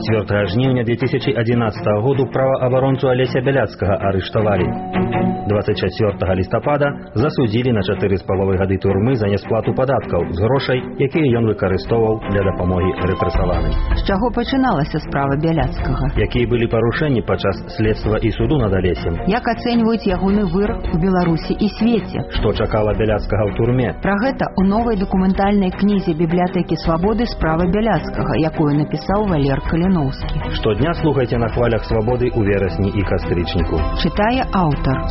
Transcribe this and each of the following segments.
4 жніўня 2011 году праваабаронцу Алеся Бяляцкага арыштавалі. 24 лістапада засудзілі на 4,5 гады турмы за несплату падаткаў з грошай, якія ён выкарыстоўваў для дапамогі рэпрэсаваным. З чаго пачыналася справа Бяляцкага? Якія былі парушэнні падчас следства і суду над Алесем? Як ацэньваюць ягоны вырак у Беларусі і свеце? Што чакала Бяляцкага ў турме? Пра гэта ў новай дакументальнай кнізе бібліятэкі Свабоды «Справа Бяляцкага», якую напісаў Валер Каліноўскі. Штодня слухайце на хвалях Свабоды ў верасні і кастрычніку. Чытае аўтар.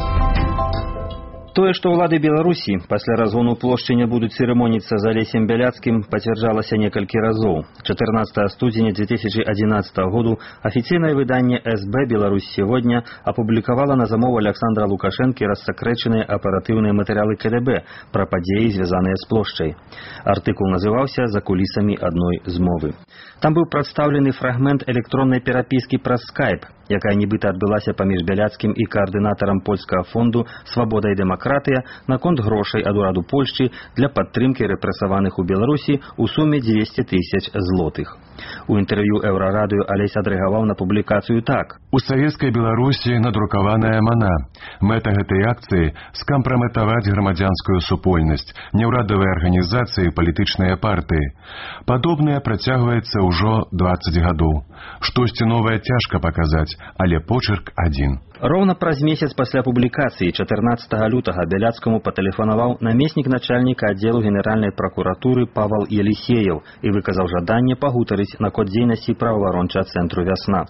Тое, што ўлады Беларусі пасля разгону плошчы не будуць цырымоніцца з Алесем Бяляцкім, пацвярджалася некалькі разоў. 14 студзеня 2011 году афіцыйнае выданне СБ «Беларусь сегодня» апублікавала на замову Александра Лукашэнкі рассакрэчаныя аператыўныя матэрыялы КДБ пра падзеі, звязаныя з плошчай. Артыкул называўся «За кулісамі адной змовы». Там быў прадстаўлены фрагмент электроннай перапіскі праз Skype, якая нібыта адбылася паміж Бяляцкім і каардынатарам польскага фонду «Свабода і дэмакратыя» наконт грошай ад ураду Польшчы для падтрымкі рэпрэсаваных у Беларусі ў суме 200 000 злотых. У інтэрв'ю Еўрарадыё Алесь адрэагаваў на публікацыю так. У савецкай Беларусі надрукаваная мана. Мэта гэтай акцыі – скампраметаваць грамадзянскую супольнасць, неўрадавыя арганізацыі, палітычныя партыі. Падобнае працягваецца ўжо 20 гадоў. Штосьці новае цяжка паказаць, але почерк адзін. Роўна праз месяц пасля публікацыі 14 лютага Бяляцкаму патэлефанаваў намеснік начальніка аддзелу Генеральнай пракуратуры Павал Елісеев і выказаў жаданне пагутарыць наконт дзейнасці праваабарончага цэнтру «Вясна».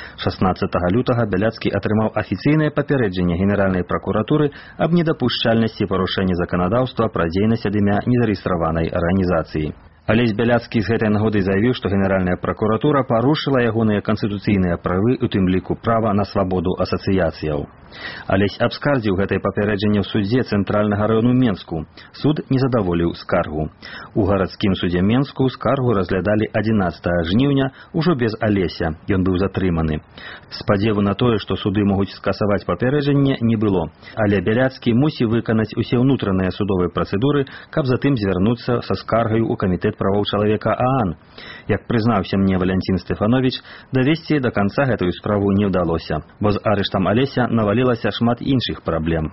16 лютага Бяляцкі атрымаў афіцыйнае папярэджанне Генеральнай пракуратуры аб недапушчальнасці парушэння заканадаўства пра дзейнасць ад імя незарэгістраванай арганізацыі. Алесь Бяляцкі з гэтай нагоды заявіў, што Генеральная пракуратура парушыла ягоныя канстытуцыйныя правы, у тым ліку права на свабоду асацыяцыяў. Алесь абскардзіў гэтае папярэджанне ў судзе Цэнтральнага раёну Менску. Суд не задаволіў скаргу. У гарадскім судзе Менску скаргу разглядалі 11 жніўня ужо без Алеся. Ён быў затрыманы. Спадзеву на тое, што суды могуць скасаваць папярэджанне, не было. Але Бяляцкі мусіў выканаць усе ўнутраныя судовыя працэдуры, каб затым звярнуцца са скаргаю ў камітэт правоў чалавека ААН. Як прызнаўся мне Валянцін Стэфановіч, давесці да канца гэтую справу не ўдалося, бо з арыштам Алеся навалілася шмат іншых праблем.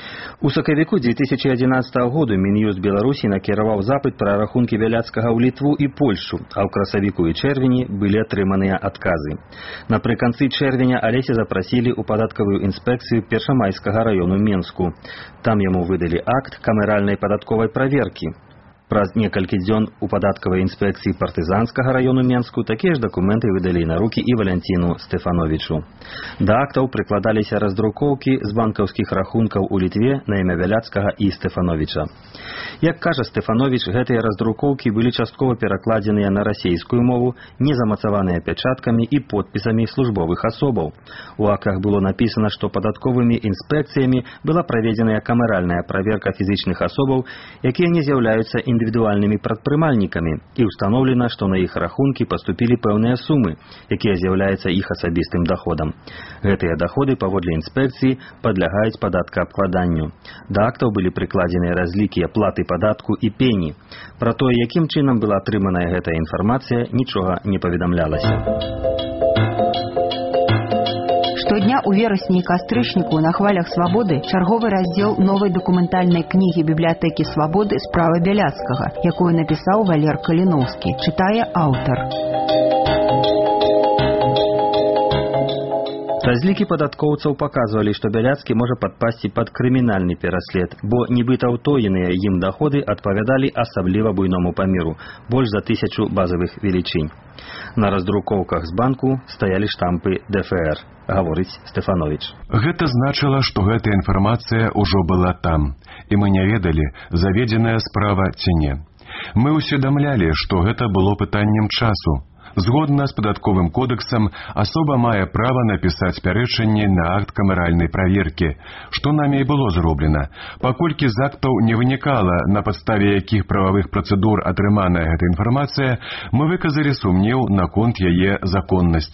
У сакавіку 2011 году Мін'юст Беларусі накіраваў запыт пра рахункі Бяляцкага ў Літву і Польшчу, а ў красавіку і чэрвені былі атрыманыя адказы. Напрыканцы чэрвеня Алеся запрасілі ў падаткавую інспекцыю Першамайскага раёну Менску. Там яму выдалі акт камеральнай падатковай праверкі. Праз некалькі дзён у падаткавай інспекцыі партызанскага раёну Менску такія ж дакументы выдалі на рукі і Валянціну Стэфановічу. Да актаў прыкладаліся раздрукоўкі з банкаўскіх рахункаў у Літве на імя Бяляцкага і Стэфановіча. Як кажа Стэфановіч, гэтыя раздрукоўкі былі часткова перакладзеныя на расейскую мову, не замацаваныя пячаткамі і подпісамі службовых асобаў. У актах было напісана, што падатковымі інспекцыямі была праведзеная камеральная праверка фізічных асобаў, якія не з'яўляюцца індывідуальнымі прадпрымальнікамі, і ўстаноўлена, што на іх рахункі паступілі пэўныя сумы, якія з'яўляюцца іх асабістым даходам. Гэтыя даходы, паводле інспекцыі, падлягаюць падаткаабкладанню. Да актаў былі прыкладзеныя разлікі платы падатку і пені. Пра тое, якім чынам была атрыманая гэтая інфармацыя, нічога не паведамлялася. Штодня ў верасні і кастрычніку на хвалях Свабоды чарговы раздзел новай дакументальнай кнігі бібліятэкі Свабоды «Справа Бяляцкага», якую напісаў Валер Каліноўскі. Чытае аўтар. Разлікі падаткоўцаў паказвалі, што Бяляцкі можа падпасці пад крымінальны пераслед, бо нібыта ўтоеныя ім даходы адпавядалі асабліва буйному памеру, больш за 1000 базавых велічынь. На раздрукоўках з банку стаялі штампы ДФР, гаворыць Стэфановіч. Гэта значыла, што гэтая інфармацыя ўжо была там, і мы не ведалі, заведзеная справа ці не. Мы ўсведамлялі, што гэта было пытаннем часу. Згодна з падатковым кодэксам, асоба мае права напісаць пярэчанне на акт камеральнай праверкі, што намі і было зроблена. Паколькі з актаў не вынікала, на падставе якіх прававых працэдур атрыманая гэта інфармацыя, мы выказалі сумнеў наконт яе законнасці.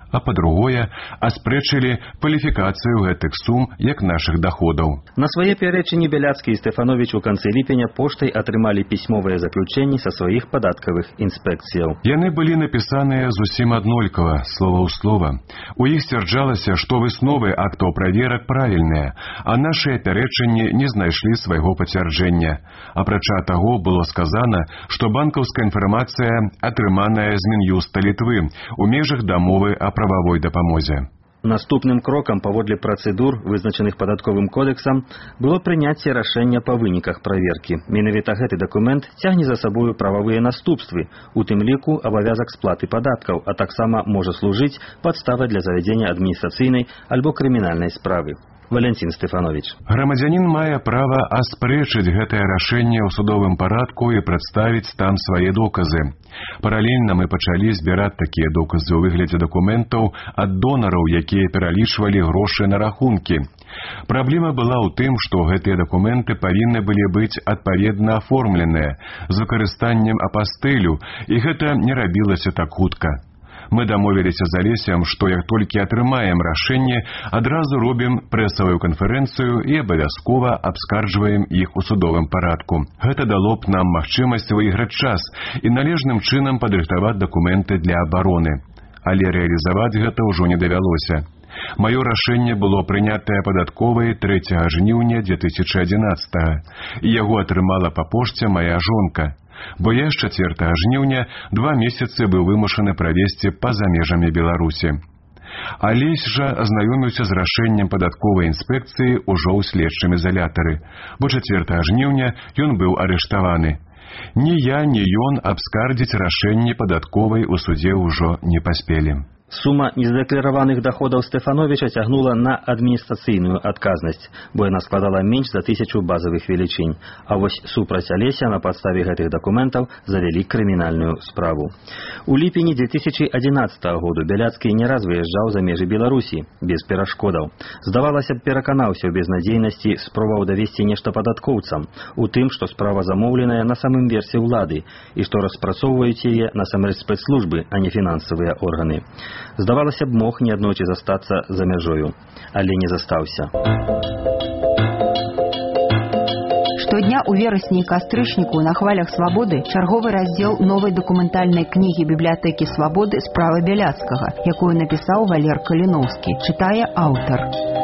а па-другое, аспрэчылі кваліфікацыю гэтых сум як нашых доходаў. На свае пярэчанні Бяляцкі і Стэфановіч у канцы ліпеня поштай атрымалі пісьмовыя заключэнні са сваіх падаткавых інспекцыяў. Яны былі напісаныя зусім аднолькава, слова ў слова. У іх сцвярджалася, што высновы актаў праверак правільныя, а нашыя пярэчанні не знайшлі свайго пацвярджэння. Апрача таго, было сказана, што банкаўская інфармацыя атрыманая з Мін'юста Літвы у межах дамовы о прававой дапамозе. Наступным крокам паводле працэдур, вызначаных падатковым кодэксам, было прыняцце рашэння па выніках праверкі. Менавіта гэты дакумент цягне за сабою прававыя наступствы, у тым ліку абавязак сплаты падаткаў, а таксама можа служыць падставай для завядзення адміністрацыйнай альбо крымінальнай справы. Валентин Стэфановіч. Грамадзянін мае права аспрэчыць гэтае рашэнне ў судовым парадку і прадставіць там свае доказы. Паралельна мы пачалі збіраць такія доказы ў выглядзе дакументаў ад донараў, якія пералічвалі грошы на рахункі. Праблема была ў тым, што гэтыя дакументы павінны былі быць адпаведна аформленыя з выкарыстаннем апастылю, і гэта не рабілася так хутка. Мы дамовіліся з Алесем, што як толькі атрымаем рашэнне, адразу робім прэсавую канферэнцыю і абавязкова абскарджваем іх у судовым парадку. Гэта дало б нам магчымасць выйграць час і належным чынам падрыхтаваць дакументы для абароны. Але рэалізаваць гэта ўжо не давялося. Маё рашэнне было прынятае падатковай 3 жніўня 2011, і яго атрымала па пошце мая жонка. Бо я з 4 жніўня 2 месяцы быў вымушаны правесці па-за межамі Беларусі. Алесь жа азнаёміўся з рашэннем падатковай інспекцыі ўжо ў следчым изалятары, бо 4 жніўня ён быў арыштаваны. Ні я, ні ён абскардзіць рашэнне падатковай у судзе ўжо не паспелі. Сума незадэклараваных доходаў Стэфановіча цягнула на адміністрацыйную адказнасць, бо яна складала менш за 1000 базавых велічин. А вось супраць Алеся на падставе гэтых дакументаў завялі крымінальную справу. У ліпені 2011 году Бяляцкі не раз выязджаў за межы Беларусі, без перашкодаў. Здавалася б, пераканаўся ў безнадзейнасці спробаў давесці нешта падаткоўцам, у тым, што справа замоўленая на самым версе ўлады, і што распрацоўваюць яе насамрэч спецслужбы, а не фінансавыя органы. Здавалася б, мог неаднойчы застацца за мяжою, але не застаўся. Штодня ў верасні і кастрычніку на хвалях свабоды чарговы раздзел новай дакументальнай кнігі бібліятэкі свабоды «Справа Бяляцкага», якую напісаў Валер Каліноўскі, чытае аўтар.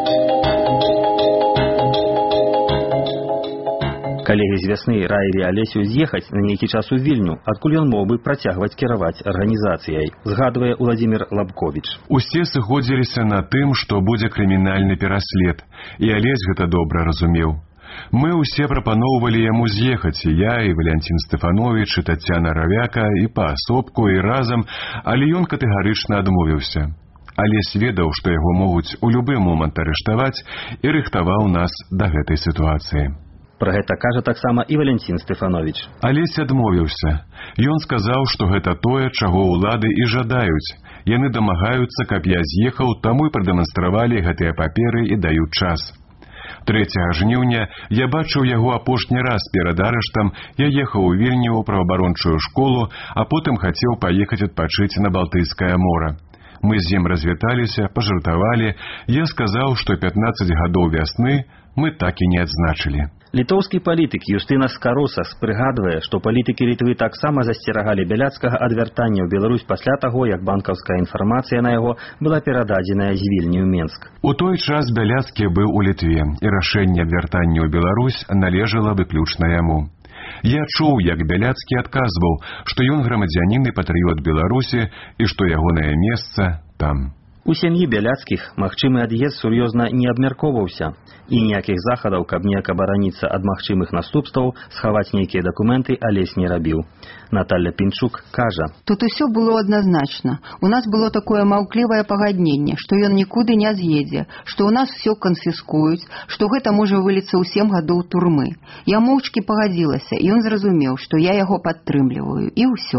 Калегі з вясны раілі Алесю з'ехаць на нейкі час у Вільню, адкуль ён мог бы працягваць кіраваць арганізацыяй, згадвае Уладзімір Лабковіч. Усе сыходзіліся на тым, што будзе крымінальны пераслед, і Алесь гэта добра разумеў. Мы ўсе прапаноўвалі яму з'ехаць, і я, і Валентин Стэфановіч, і Тацяна Равяка, і паасобку, і разам, але ён катэгарычна адмовіўся. Алесь ведаў, што яго могуць у любы момант арыштаваць, і рыхтаваў нас да гэтай сітуацыі. Пра гэта кажа таксама і Валентин Стэфановіч. Алесь адмовіўся. Ён сказаў, што гэта тое, чаго ўлады і жадаюць. Яны дамагаюцца, каб я з'ехаў, таму і прадэманстравалі гэтыя паперы і даюць час. 3 жніўня я бачыў яго апошні раз перад арыштам, я ехаў у Вільню ў праваабарончую школу, а потым хацеў паехаць адпачыць на Балтыйскае мора. Мы з ім развіталіся, пажартавалі, я сказаў, што 15 гадоў вясны мы так і не адзначылі. Літоўскі палітык Юстынас Карусас прыгадвае, што палітыкі Літвы таксама засцерагалі Бяляцкага ад вяртання ў Беларусь пасля таго, як банкаўская інфармацыя на яго была перададзеная з Вільні ў Менск. У той час Бяляцкі быў у Літве, і рашэнне аб вяртанні ў Беларусь належала выключна яму. Я чуў, як Бяляцкі адказваў, што ён грамадзянін і патрыёт Беларусі і што ягонае месца там. У сям'і Бяляцкіх магчымы ад'езд сур'ёзна не абмяркоўваўся, і ніякіх захадаў, каб неяк абараніцца ад магчымых наступстваў, схаваць нейкія дакументы Алесь не рабіў. Наталья Пінчук кажа: Тут усё было адназначна. У нас было такое маўклівае пагадненне, што ён нікуды не з'едзе, што ў нас усё канфіскуюць, што гэта можа выліцца ў 7 гадоў турмы. Я моўчкі пагадзілася, і ён зразумеў, што я яго падтрымліваю, і ўсё.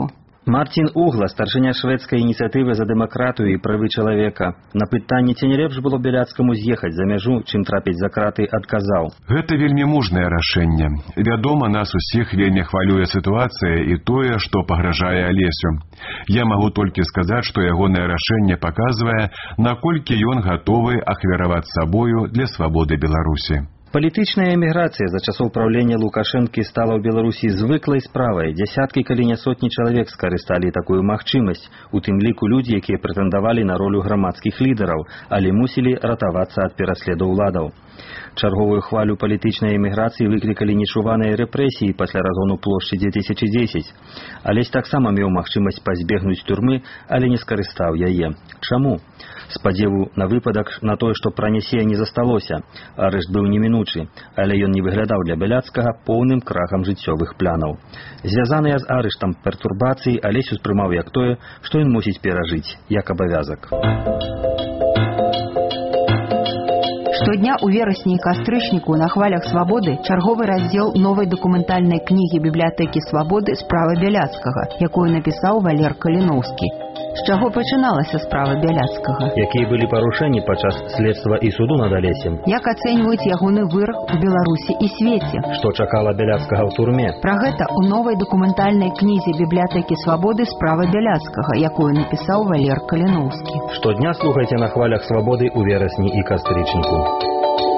Мартін Угла, старшыня шведскай ініцыятывы за дэмакратыю і правы чалавека, на пытанне, ці не лепш было Бяляцкаму з'ехаць за мяжу, чым трапіць за краты, адказаў: Гэта вельмі мужнае рашэнне. Вядома, нас усіх вельмі хвалюе сітуацыя і тое, што пагражае Алесю. Я магу толькі сказаць, што ягонае рашэнне паказвае, наколькі ён гатовы ахвяраваць сабою для свабоды Беларусі. Палітычная эміграцыя за часоў праўлення Лукашэнкі стала ў Беларусі звыклай справай. Дзясяткі, калі не сотні чалавек скарысталі такую магчымасць, у тым ліку людзі, якія прэтэндавалі на ролю грамадскіх лідараў, але мусілі ратавацца ад пераследу ўладаў. Чарговую хвалю палітычнай эміграцыі выклікалі нечуваныя рэпрэсіі пасля разгону плошчы 2010. Алесь таксама меў магчымасць пазбегнуць турмы, але не скарыстаў яе. Чаму? Спадзеву на выпадак на тое, што пранясе, не засталося. Арышт быў немінучы, але ён не выглядаў для Бяляцкага поўным крахам жыццёвых планаў. Звязаныя з арыштам пертурбацыі Алесь успрымаў як тое, што ён мусіць перажыць, як абавязак. Штодня ў верасні і кастрычніку на хвалях свабоды чарговы раздзел новай дакументальнай кнігі бібліятэкі свабоды «Справа Бяляцкага», якую напісаў Валер Каліноўскі. З чаго пачыналася справа Бяляцкага? Якія былі парушэнні падчас следства і суду над Алесем? Як ацэньваюць ягоны вырак у Беларусі і свеце? Што чакала Бяляцкага ў турме? Пра гэта ў новай дакументальнай кнізе бібліятэкі свабоды «Справа Бяляцкага», якую напісаў Валер Каліноўскі. Штодня слухайце на хвалях свабоды ў верасні і кастрычніку.